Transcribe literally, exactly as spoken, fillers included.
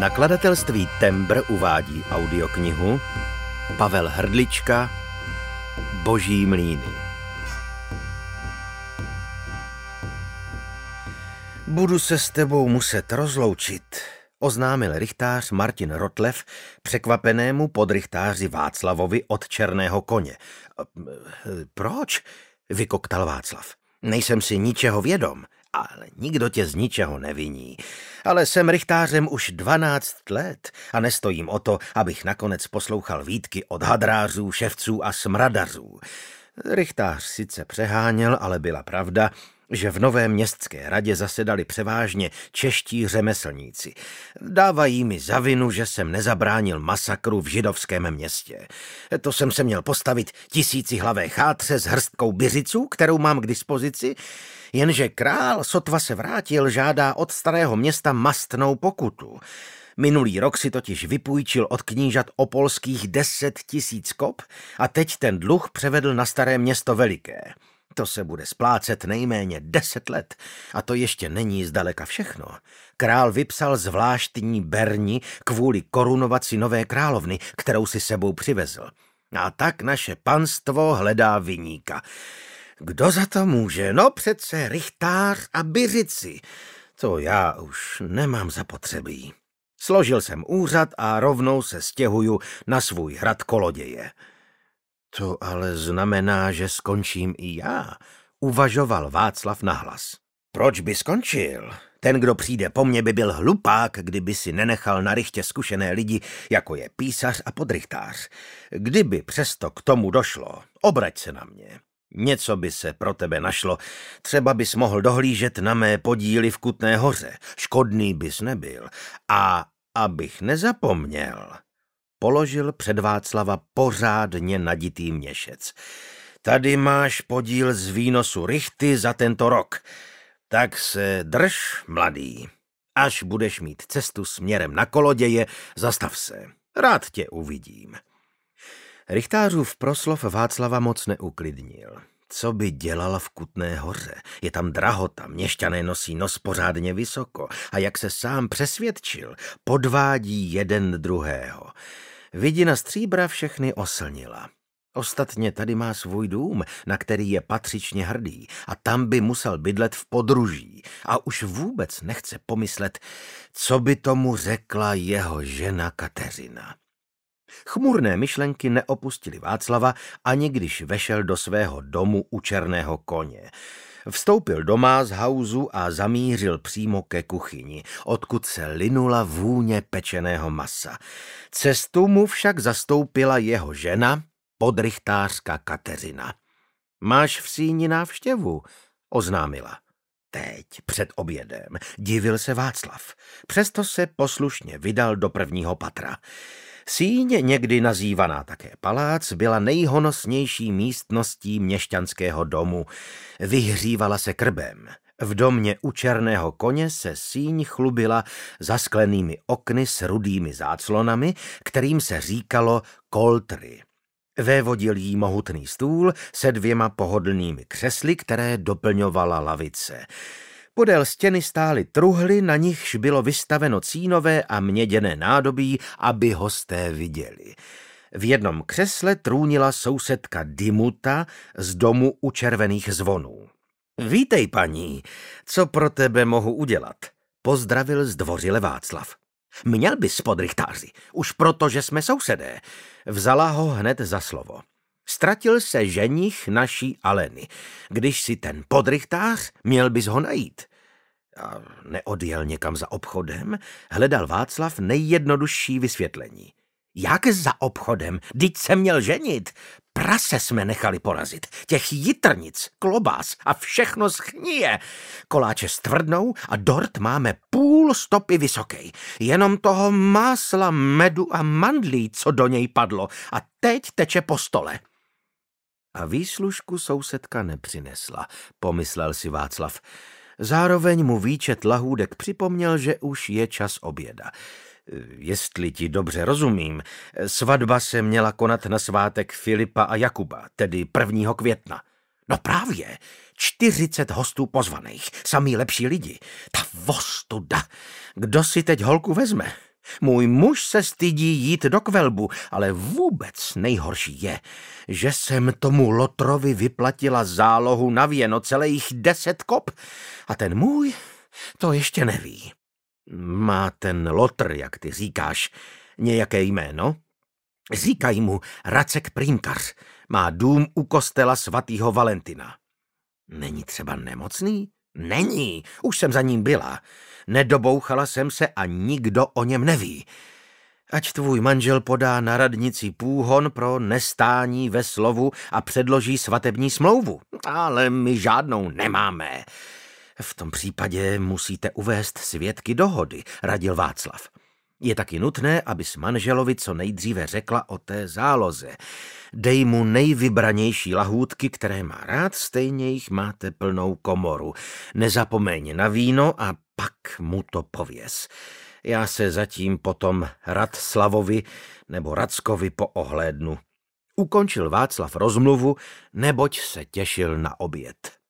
Nakladatelství Tembr uvádí audioknihu Pavel Hrdlička Boží mlýny. Budu se s tebou muset rozloučit, oznámil rychtář Martin Rotlev překvapenému podrychtáři Václavovi od Černého koně. Proč? Vykoktal Václav. Nejsem si ničeho vědom, ale nikdo tě z ničeho neviní. Ale jsem rychtářem už dvanáct let a nestojím o to, abych nakonec poslouchal výtky od hadrářů, ševců a smradařů. Rychtář sice přeháněl, ale byla pravda, že v Nové městské radě zasedali převážně čeští řemeslníci. Dávají mi za vinu, že jsem nezabránil masakru v židovském městě. To jsem se měl postavit tisícihlavé chátře s hrstkou byřiců, kterou mám k dispozici, jenže král, sotva se vrátil, žádá od starého města mastnou pokutu. Minulý rok si totiž vypůjčil od knížat opolských deset tisíc kop a teď ten dluh převedl na staré město veliké. To se bude splácet nejméně deset let a to ještě není zdaleka všechno. Král vypsal zvláštní berni kvůli korunovaci nové královny, kterou si sebou přivezl. A tak naše panstvo hledá viníka. Kdo za to může? No přece rychtář a byřici. To já už nemám zapotřebí. Složil jsem úřad a rovnou se stěhuju na svůj hrad Koloděje. To ale znamená, že skončím i já, uvažoval Václav nahlas. Proč by skončil? Ten, kdo přijde po mně, by byl hlupák, kdyby si nenechal na rychtě zkušené lidi, jako je písař a podrychtář. Kdyby přesto k tomu došlo, obrať se na mě. Něco by se pro tebe našlo, třeba bys mohl dohlížet na mé podíly v Kutné Hoře, škodný bys nebyl. A abych nezapomněl, položil před Václava pořádně naditý měšec. Tady máš podíl z výnosu rychty za tento rok. Tak se drž, mladý. Až budeš mít cestu směrem na Koloděje, zastav se. Rád tě uvidím. Rychtářův proslov Václava moc neuklidnil. Co by dělal v Kutné Hoře? Je tam drahota, měšťané nosí nos pořádně vysoko a jak se sám přesvědčil, podvádí jeden druhého. Vidina stříbra všechny oslnila. Ostatně tady má svůj dům, na který je patřičně hrdý a tam by musel bydlet v podruží a už vůbec nechce pomyslet, co by tomu řekla jeho žena Kateřina. Chmurné myšlenky neopustily Václava, ani když vešel do svého domu u Černého koně. Vstoupil do Mázhausu a zamířil přímo ke kuchyni, odkud se linula vůně pečeného masa. Cestu mu však zastoupila jeho žena, podrychtářka Kateřina. Máš v síni návštěvu, oznámila. Teď, před obědem, divil se Václav. Přesto se poslušně vydal do prvního patra. Síň, někdy nazývaná také palác, byla nejhonosnější místností měšťanského domu. Vyhřívala se krbem. V domě u Černého koně se síň chlubila zasklenými okny s rudými záclonami, kterým se říkalo koltry. Vévodil jí mohutný stůl se dvěma pohodlnými křesly, které doplňovala lavice. Podél stěny stály truhly, na nichž bylo vystaveno cínové a měděné nádobí, aby hosté viděli. V jednom křesle trůnila sousedka Dymuta z domu u Červených zvonů. Vítej, paní, co pro tebe mohu udělat? Pozdravil zdvořile Václav. Měl bys, podrychtáři, už proto, že jsme sousedé. Vzala ho hned za slovo. Ztratil se ženich naší Aleny. Když si ten podrychtář, měl bys ho najít. A neodjel někam za obchodem, hledal Václav nejjednodušší vysvětlení. Jak za obchodem? Vždyť se měl ženit. Prase jsme nechali porazit. Těch jitrnic, klobás a všechno schnije. Koláče stvrdnou a dort máme půl stopy vysoký. Jenom toho másla, medu a mandlí, co do něj padlo. A teď teče po stole. A výslužku sousedka nepřinesla, pomyslel si Václav. Zároveň mu výčet lahůdek připomněl, že už je čas oběda. Jestli ti dobře rozumím, svatba se měla konat na svátek Filipa a Jakuba, tedy prvního května. No právě, čtyřicet hostů pozvaných, samý lepší lidi. Ta vostuda, kdo si teď holku vezme? Můj muž se stydí jít do kvelbu, ale vůbec nejhorší je, že jsem tomu Lotrovi vyplatila zálohu na věno celých deset kop a ten můj to ještě neví. Má ten Lotr, jak ty říkáš, nějaké jméno? Říkají mu Racek Prýmkař. Má dům u kostela svatýho Valentina. Není třeba nemocný? Není, už jsem za ním byla. Nedobouchala jsem se a nikdo o něm neví. Ať tvůj manžel podá na radnici půhon pro nestání ve slovu a předloží svatební smlouvu. Ale my žádnou nemáme. V tom případě musíte uvést svědky dohody, radil Václav. Je taky nutné, abys manželovi co nejdříve řekla o té záloze. Dej mu nejvybranější lahůdky, které má rád, stejně jich máte plnou komoru. Nezapomeň na víno a pak mu to pověz. Já se zatím potom Radslavovi nebo Rackovi poohlédnu. Ukončil Václav rozmluvu, neboť se těšil na oběd.